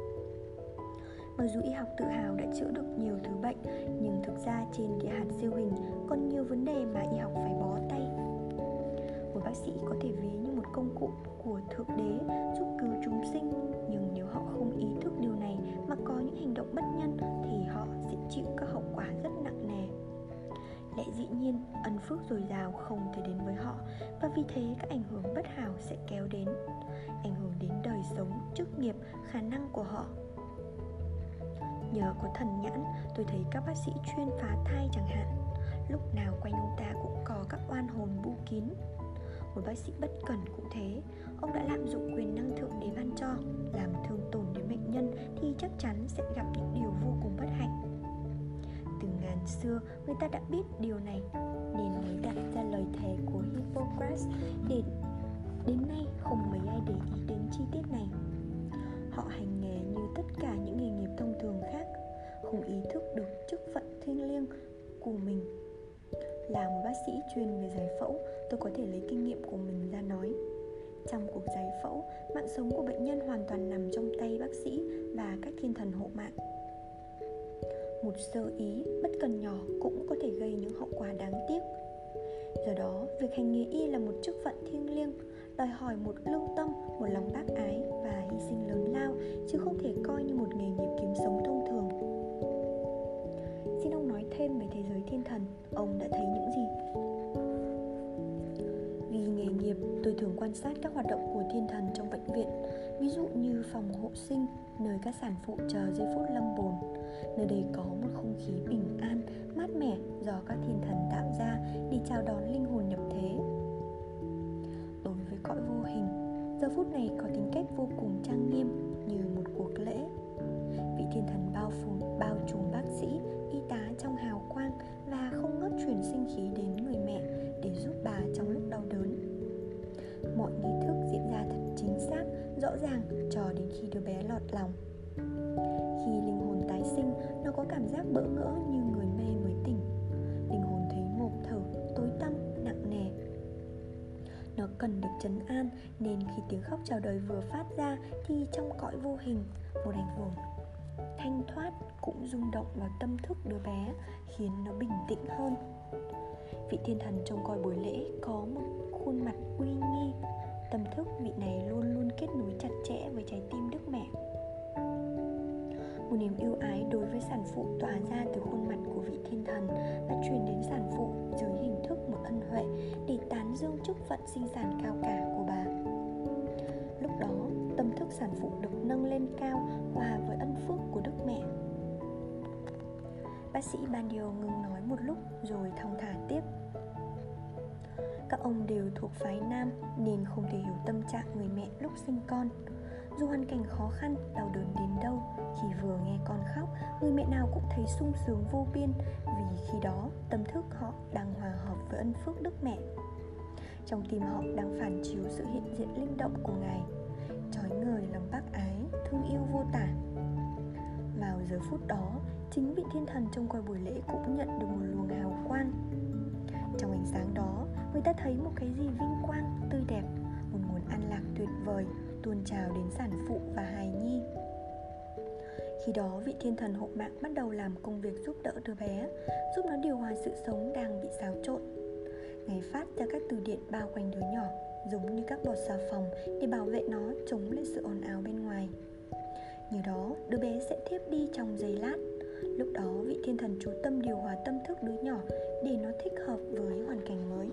Mặc dù y học tự hào đã chữa được nhiều thứ bệnh, nhưng thực ra trên địa hạt siêu hình còn nhiều vấn đề mà y học phải bó tay. Một bác sĩ có thể ví như một công cụ của Thượng Đế giúp cứu chúng sinh, nhưng nếu họ không ý thức điều này mà có những hành động bất nhân thì họ sẽ chịu các hậu quả rất nặng nề. Lẽ dĩ nhiên, ân phước dồi dào không thể đến với họ, và vì thế các ảnh hưởng bất hảo sẽ kéo đến, ảnh hưởng đến đời sống, chức nghiệp, khả năng của họ. Nhờ có thần nhãn, tôi thấy các bác sĩ chuyên phá thai chẳng hạn, lúc nào quanh ông ta cũng có các oan hồn bu kín. Một bác sĩ bất cẩn cũng thế, ông đã lạm dụng quyền năng Thượng Đế ban cho, làm thương tổn đến bệnh nhân thì chắc chắn sẽ gặp những điều vô cùng bất hạnh. Từ ngàn xưa, người ta đã biết điều này, nên mới đặt ra lời thề của Hippocrates để đến nay không mấy ai để ý đến chi tiết này. Họ hành nghề như tất cả những nghề nghiệp thông thường khác, không ý thức được chức phận thiêng liêng của mình. Là một bác sĩ chuyên về giải phẫu, tôi có thể lấy kinh nghiệm của mình ra nói. Trong cuộc giải phẫu, mạng sống của bệnh nhân hoàn toàn nằm trong tay bác sĩ và các thiên thần hộ mạng. Một sơ ý, bất cần nhỏ cũng có thể gây những hậu quả đáng tiếc. Do đó, việc hành nghề y là một chức phận thiêng liêng, đòi hỏi một lương tâm, một lòng bác ái và hy sinh lớn lao, chứ không thể coi như một nghề nghiệp kiếm sống thông thường. Xin ông nói thêm về thế giới thiên thần, ông đã thấy những gì? Vì nghề nghiệp, tôi thường quan sát các hoạt động của thiên thần trong bệnh viện, ví dụ như phòng hộ sinh, nơi các sản phụ chờ giây phút lâm bồn. Nơi đây có một không khí bình an, mát mẻ do các thiên thần tạo ra để chào đón linh hồn nhập thế. Đối với cõi vô hình, giờ phút này có tính cách vô cùng trang nghiêm như một cuộc lễ. Vị thiên thần bao phủ, bao trùm bác sĩ, y tá trong hào quang và không ngớt truyền sinh khí đến người mẹ để giúp bà trong lúc đau đớn. Mọi nghi thức diễn ra thật chính xác, rõ ràng cho đến khi đứa bé lọt lòng. Khi linh hồn tái sinh, nó có cảm giác bỡ ngỡ như người mê mới tỉnh. Linh hồn thấy ngộp thở, tối tăm, nặng nề. Nó cần được trấn an, nên khi tiếng khóc chào đời vừa phát ra thì trong cõi vô hình, một ảnh hưởng thanh thoát cũng rung động vào tâm thức đứa bé, khiến nó bình tĩnh hơn. Vị thiên thần trông coi buổi lễ có một khuôn mặt uy nghi. Tâm thức vị này luôn luôn kết nối chặt chẽ với trái tim Đức Mẹ. Một niềm yêu ái đối với sản phụ tỏa ra từ khuôn mặt của vị thiên thần và truyền đến sản phụ dưới hình thức một ân huệ để tán dương chức phận sinh sản cao cả của bà. Lúc đó, tâm thức sản phụ được nâng lên cao hòa với ân phước của Đức Mẹ. Bác sĩ Bandio ngừng nói một lúc rồi thong thả tiếp. Các ông đều thuộc phái nam nên không thể hiểu tâm trạng người mẹ lúc sinh con. Dù hoàn cảnh khó khăn, đau đớn đến đâu, khi vừa nghe con khóc, người mẹ nào cũng thấy sung sướng vô biên, vì khi đó tâm thức họ đang hòa hợp với ân phước Đức Mẹ. Trong tim họ đang phản chiếu sự hiện diện linh động của Ngài, trói ngời lòng bác ái, thương yêu vô tả. Vào giờ phút đó, chính vị thiên thần trong coi buổi lễ cũng nhận được một luồng hào quang. Trong ánh sáng đó, người ta thấy một cái gì vinh quang, tươi đẹp, một nguồn an lạc tuyệt vời tuôn trào đến sản phụ và hài nhi. Khi đó, vị thiên thần hộ mạng bắt đầu làm công việc giúp đỡ đứa bé, giúp nó điều hòa sự sống đang bị xáo trộn. Ngài phát ra các từ điện bao quanh đứa nhỏ, giống như các bọt xà phòng để bảo vệ nó chống lại sự ồn ào bên ngoài. Nhờ đó, đứa bé sẽ thiếp đi trong giây lát. Lúc đó, vị thiên thần chú tâm điều hòa tâm thức đứa nhỏ để nó thích hợp với hoàn cảnh mới.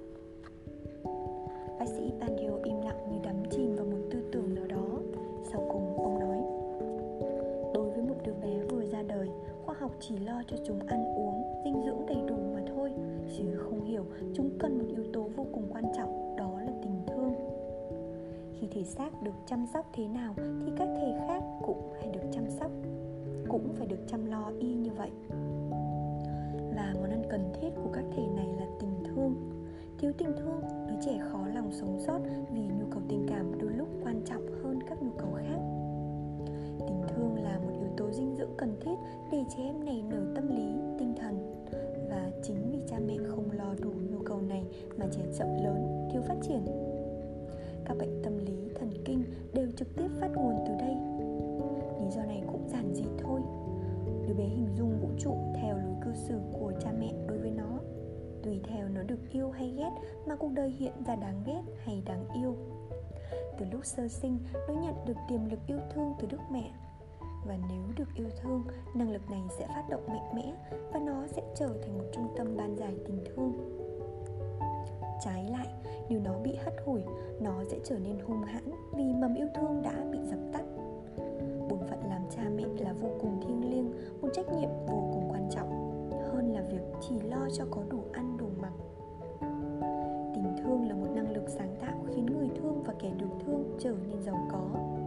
Bác sĩ Bandio im lặng như đắm chìm vào một tư tưởng nào đó. Sau cùng, ông nói: đối với một đứa bé vừa ra đời, khoa học chỉ lo cho chúng ăn uống, dinh dưỡng đầy đủ mà thôi, chứ không hiểu chúng cần một yếu tố vô cùng quan trọng, đó là tình thương. Khi thể xác được chăm sóc thế nào thì các thể khác cũng phải được chăm sóc, cũng phải được chăm lo y như vậy. Và món ăn cần thiết của các thể này là tình thương. Thiếu tình thương, đứa trẻ khó lòng sống sót vì nhu cầu tình cảm đôi lúc quan trọng hơn các nhu cầu khác. Tình thương là một yếu tố dinh dưỡng cần thiết để trẻ em nảy nở tâm lý, tinh thần. Và chính vì cha mẹ không lo đủ nhu cầu này mà trẻ chậm lớn, thiếu phát triển. Các bệnh tâm lý, thần kinh đều trực tiếp phát nguồn từ đây. Lý do này cũng giản dị thôi. Đứa bé hình dung vũ trụ theo lối cư xử của cha mẹ đối với nó. Tùy theo nó được yêu hay ghét mà cuộc đời hiện ra đáng ghét hay đáng yêu. Từ lúc sơ sinh, nó nhận được tiềm lực yêu thương từ Đức Mẹ. Và nếu được yêu thương, năng lực này sẽ phát động mạnh mẽ và nó sẽ trở thành một trung tâm ban giải tình thương. Trái lại, nếu nó bị hắt hủi, nó sẽ trở nên hung hãn vì mầm yêu thương đã bị dập tắt. Bổn phận làm cha mẹ là vô cùng thiêng liêng, một trách nhiệm vô cùng quan trọng, hơn là việc chỉ lo cho có đủ ăn đủ mặc. Tình thương là một năng lực sáng tạo khiến người thương và kẻ được thương trở nên giàu có.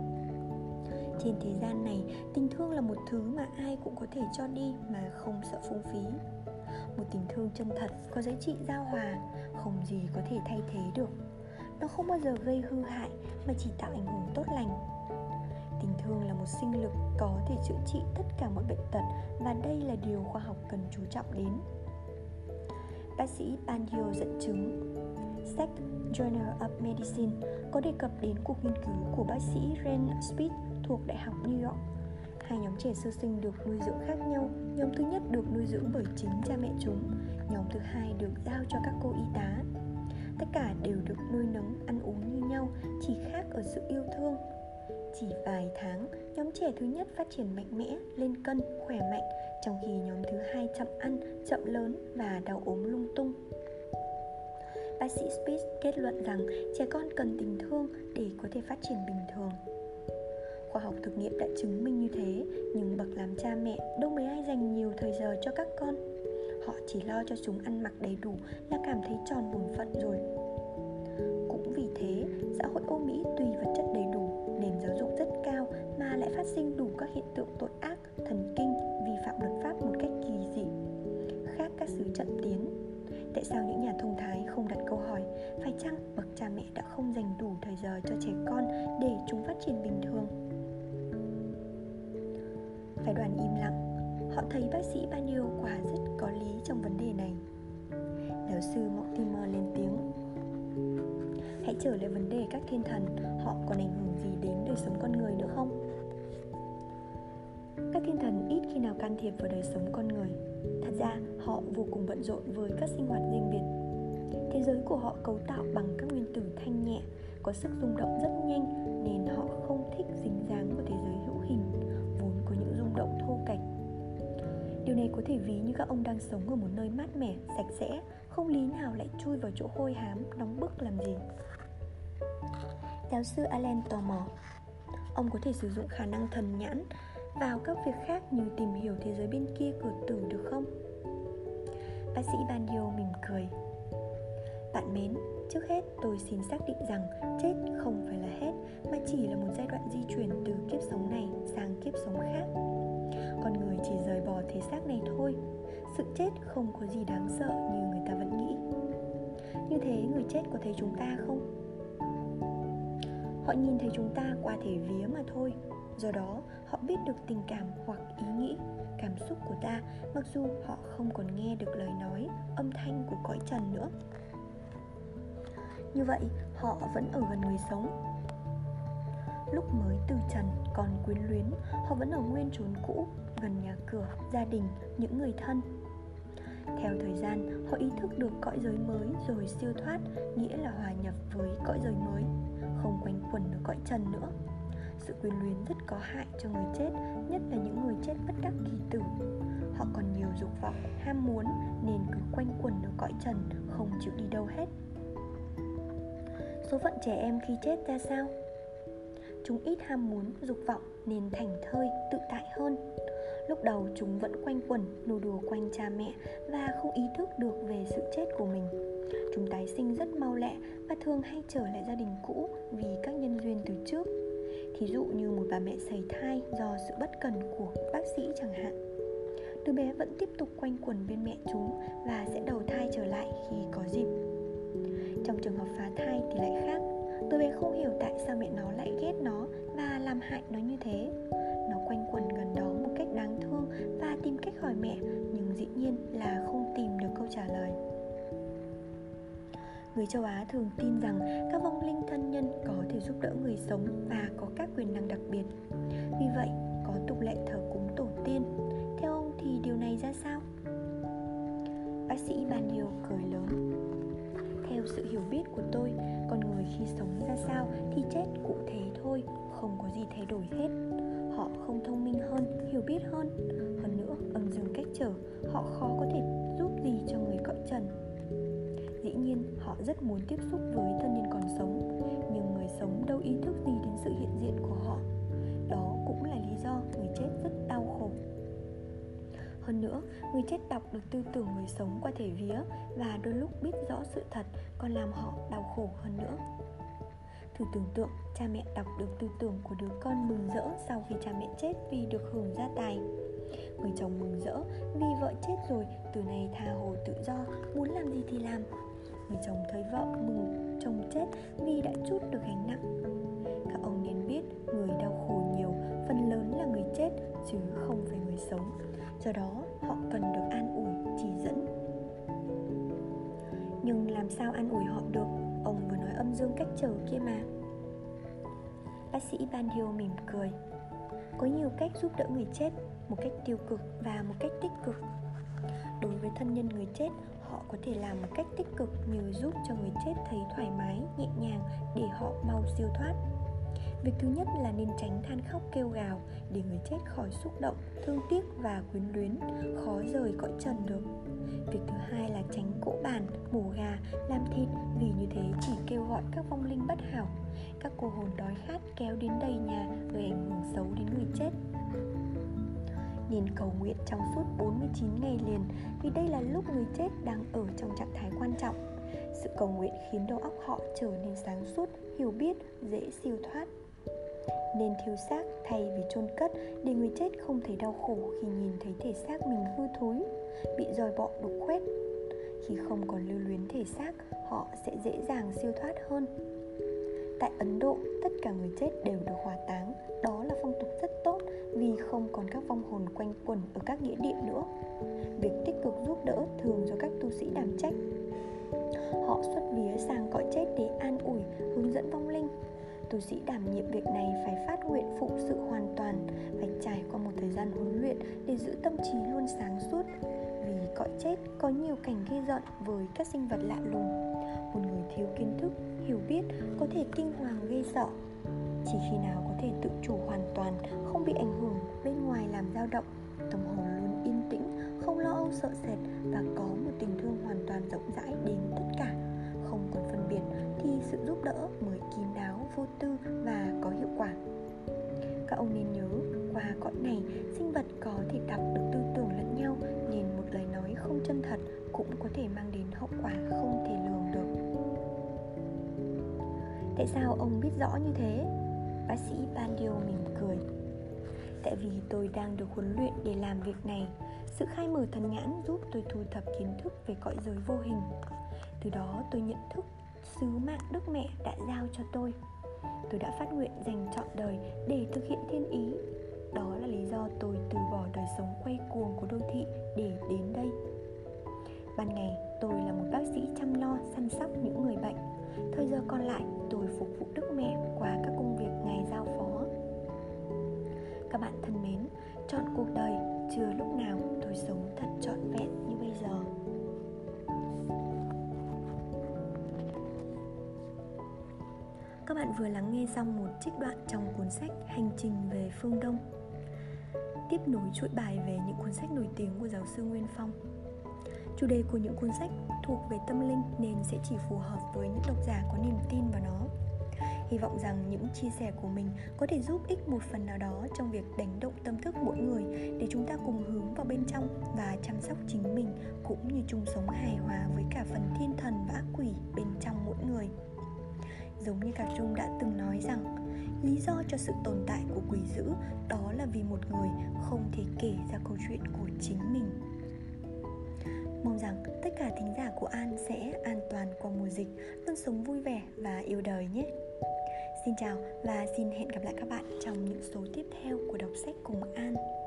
Trên thế gian này, tình thương là một thứ mà ai cũng có thể cho đi mà không sợ phung phí. Một tình thương chân thật, có giá trị giao hòa, không gì có thể thay thế được. Nó không bao giờ gây hư hại mà chỉ tạo ảnh hưởng tốt lành. Tình thương là một sinh lực có thể chữa trị tất cả mọi bệnh tật, và đây là điều khoa học cần chú trọng đến. Bác sĩ Bandio dẫn chứng. Sách Journal of Medicine có đề cập đến cuộc nghiên cứu của bác sĩ Ren Spitz thuộc Đại học New York. Hai nhóm trẻ sơ sinh được nuôi dưỡng khác nhau. Nhóm thứ nhất được nuôi dưỡng bởi chính cha mẹ chúng. Nhóm thứ hai được giao cho các cô y tá. Tất cả đều được nuôi nấng, ăn uống như nhau, chỉ khác ở sự yêu thương. Chỉ vài tháng, nhóm trẻ thứ nhất phát triển mạnh mẽ, lên cân, khỏe mạnh, trong khi nhóm thứ hai chậm ăn, chậm lớn và đau ốm lung tung. Bác sĩ Spitz kết luận rằng trẻ con cần tình thương để có thể phát triển bình thường. Khoa học thực nghiệm đã chứng minh như thế, nhưng bậc làm cha mẹ đâu mấy ai dành nhiều thời giờ cho các con. Họ chỉ lo cho chúng ăn mặc đầy đủ là cảm thấy tròn bổn phận rồi. Cũng vì thế, xã hội Âu Mỹ tuy vật chất đầy đủ, nền giáo dục rất cao mà lại phát sinh đủ các hiện tượng tội ác, thần kinh, vi phạm luật pháp một cách kỳ dị, khác các xứ chậm tiến. Tại sao những nhà thông thái không đặt câu hỏi phải chăng bậc cha mẹ đã không dành đủ thời giờ cho trẻ con để chúng phát triển bình thường? Phái đoàn im lặng. Họ thấy bác sĩ Bandio quả rất có lý trong vấn đề này. Giáo sư Mortimer lên tiếng. Hãy trở lại vấn đề các thiên thần, họ còn ảnh hưởng gì đến đời sống con người nữa không? Các thiên thần ít khi nào can thiệp vào đời sống con người. Thật ra, họ vô cùng bận rộn với các sinh hoạt riêng biệt. Thế giới của họ cấu tạo bằng các nguyên tử thanh nhẹ, có sức rung động rất nhanh, nên họ không thích dính dáng vào thế giới hữu hình, vốn có những rung động Điều này có thể ví như các ông đang sống ở một nơi mát mẻ, sạch sẽ, không lý nào lại chui vào chỗ hôi hám, nóng bức làm gì. Giáo sư Allen tò mò, ông có thể sử dụng khả năng thần nhãn vào các việc khác như tìm hiểu thế giới bên kia cửa tử được không? Bác sĩ Bandio mỉm cười. Bạn mến, trước hết tôi xin xác định rằng chết không phải là hết, mà chỉ là một giai đoạn di chuyển từ kiếp sống này sang kiếp sống khác. Con người chỉ rời bỏ thể xác này thôi. Sự chết không có gì đáng sợ như người ta vẫn nghĩ. Như thế người chết có thấy chúng ta không? Họ nhìn thấy chúng ta qua thể vía mà thôi. Do đó họ biết được tình cảm hoặc ý nghĩ, cảm xúc của ta, mặc dù họ không còn nghe được lời nói, âm thanh của cõi trần nữa. Như vậy họ vẫn ở gần người sống. Lúc mới từ trần còn quyến luyến, họ vẫn ở nguyên chốn cũ, gần nhà cửa, gia đình, những người thân. Theo thời gian, họ ý thức được cõi giới mới rồi siêu thoát, nghĩa là hòa nhập với cõi giới mới, không quanh quẩn ở cõi trần nữa. Sự quyến luyến rất có hại cho người chết, nhất là những người chết bất đắc kỳ tử. Họ còn nhiều dục vọng, ham muốn nên cứ quanh quẩn ở cõi trần, không chịu đi đâu hết. Số phận trẻ em khi chết ra sao? Chúng ít ham muốn, dục vọng nên thảnh thơi, tự tại hơn. Lúc đầu chúng vẫn quanh quẩn, nô đùa quanh cha mẹ và không ý thức được về sự chết của mình. Chúng tái sinh rất mau lẹ và thường hay trở lại gia đình cũ vì các nhân duyên từ trước. Thí dụ như một bà mẹ sẩy thai do sự bất cẩn của bác sĩ chẳng hạn. Đứa bé vẫn tiếp tục quanh quẩn bên mẹ chúng và sẽ đầu thai trở lại khi có dịp. Trong trường hợp phá thai thì lại khác. Đứa bé không hiểu tại sao mẹ nó lại ghét nó và làm hại nó như thế. Nó quanh quẩn gần đó một cách đáng thương và tìm cách hỏi mẹ, nhưng dĩ nhiên là không tìm được câu trả lời. Người châu Á thường tin rằng các vong linh thân nhân có thể giúp đỡ người sống và có các quyền năng đặc biệt. Vì vậy, có tục lệ thờ cúng tổ tiên. Theo ông thì điều này ra sao? Bác sĩ Bandio cười lớn. Theo sự hiểu biết của tôi, con người khi sống ra sao thì chết cụ thế thôi, không có gì thay đổi hết. Họ không thông minh hơn, hiểu biết hơn. Hơn nữa, âm dương cách trở, họ khó có thể giúp gì cho người cõi trần. Dĩ nhiên, họ rất muốn tiếp xúc với thân nhân còn sống, nhưng người sống đâu ý thức gì đến sự hiện diện của họ. Đó cũng là lý do người chết rất đau khổ. Hơn nữa, người chết đọc được tư tưởng người sống qua thể vía và đôi lúc biết rõ sự thật còn làm họ đau khổ hơn nữa. Thử tưởng tượng cha mẹ đọc được tư tưởng của đứa con mừng rỡ sau khi cha mẹ chết vì được hưởng gia tài. Người chồng mừng rỡ vì vợ chết rồi, từ nay tha hồ tự do, muốn làm gì thì làm. Người chồng thấy vợ mừng chồng chết vì đã trút được gánh nặng. Các ông nên biết người đau khổ nhiều, phần lớn là người chết chứ không phải người sống. Do đó họ cần được an ủi, chỉ dẫn. Nhưng làm sao an ủi họ được? Ông vừa nói âm dương cách trở kia mà. Bác sĩ Bandio mỉm cười. Có nhiều cách giúp đỡ người chết, một cách tiêu cực và một cách tích cực. Đối với thân nhân người chết, họ có thể làm một cách tích cực như giúp cho người chết thấy thoải mái, nhẹ nhàng để họ mau siêu thoát. Việc thứ nhất là nên tránh than khóc kêu gào để người chết khỏi xúc động, thương tiếc và quyến luyến, khó rời cõi trần được. Việc thứ hai là tránh cỗ bàn, mổ gà, làm thịt vì như thế chỉ kêu gọi các vong linh bất hảo, các cô hồn đói khát kéo đến đầy nhà gây ảnh hưởng xấu đến người chết. Nên cầu nguyện trong suốt bốn mươi chín ngày liền vì đây là lúc người chết đang ở trong trạng thái quan trọng. Sự cầu nguyện khiến đầu óc họ trở nên sáng suốt, hiểu biết, dễ siêu thoát. Nên thiêu xác thay vì chôn cất để người chết không thấy đau khổ khi nhìn thấy thể xác mình hư thối, bị roi bọ đục khoét. Khi không còn lưu luyến thể xác, họ sẽ dễ dàng siêu thoát hơn. Tại Ấn Độ, tất cả người chết đều được hỏa táng. Đó là phong tục rất tốt vì không còn các vong hồn quanh quẩn ở các nghĩa địa nữa. Việc tích cực giúp đỡ thường do các tu sĩ đảm trách. Họ xuất vía sang cõi chết để an ủi, hướng dẫn vong linh. Tu sĩ đảm nhiệm việc này phải phát nguyện phụng sự hoàn toàn, phải trải qua một thời gian huấn luyện để giữ tâm trí luôn sáng suốt. Vì cõi chết có nhiều cảnh ghê rợn với các sinh vật lạ lùng. Một người thiếu kiến thức, hiểu biết có thể kinh hoàng ghê sợ. Chỉ khi nào có thể tự chủ hoàn toàn, không bị ảnh hưởng bên ngoài làm dao động, tâm hồn luôn yên tĩnh, không lo âu sợ sệt và có một tình thương hoàn toàn rộng rãi đến tất cả, không còn phân biệt, thì sự giúp đỡ mới kín đáo, vô tư và có hiệu quả. Các ông nên nhớ, qua cõi này, sinh vật có thể đọc được tư tưởng lẫn nhau, nên một lời nói không chân thật cũng có thể mang đến hậu quả không thể lường được. Tại sao ông biết rõ như thế? Bác sĩ Bandio mỉm cười. Tại vì tôi đang được huấn luyện để làm việc này. Sự khai mở thần nhãn giúp tôi thu thập kiến thức về cõi giới vô hình. Từ đó tôi nhận thức sứ mạng Đức Mẹ đã giao cho tôi. Tôi đã phát nguyện dành trọn đời để thực hiện thiên ý. Đó là lý do tôi từ bỏ đời sống quay cuồng của đô thị để đến đây. Ban ngày tôi là một bác sĩ chăm lo săn sóc những người bệnh. Thời giờ còn lại tôi phục vụ Đức Mẹ qua các công việc Ngài giao phó. Các bạn thân mến, trọn cuộc đời chưa lúc nào tôi sống thật trọn vẹn như bây giờ. Các bạn vừa lắng nghe xong một trích đoạn trong cuốn sách Hành trình về phương Đông, tiếp nối chuỗi bài về những cuốn sách nổi tiếng của giáo sư Nguyên Phong. Chủ đề của những cuốn sách thuộc về tâm linh nên sẽ chỉ phù hợp với những độc giả có niềm tin vào nó. Hy vọng rằng những chia sẻ của mình có thể giúp ích một phần nào đó trong việc đánh động tâm thức mỗi người, để chúng ta cùng hướng vào bên trong và chăm sóc chính mình, cũng như chung sống hài hòa với cả phần thiên thần và ác quỷ bên trong mỗi người. Giống như Cả Trung đã từng nói rằng, lý do cho sự tồn tại của quỷ dữ đó là vì một người không thể kể ra câu chuyện của chính mình. Mong rằng tất cả thính giả của An sẽ an toàn qua mùa dịch, luôn sống vui vẻ và yêu đời nhé. Xin chào và xin hẹn gặp lại các bạn trong những số tiếp theo của đọc sách cùng An.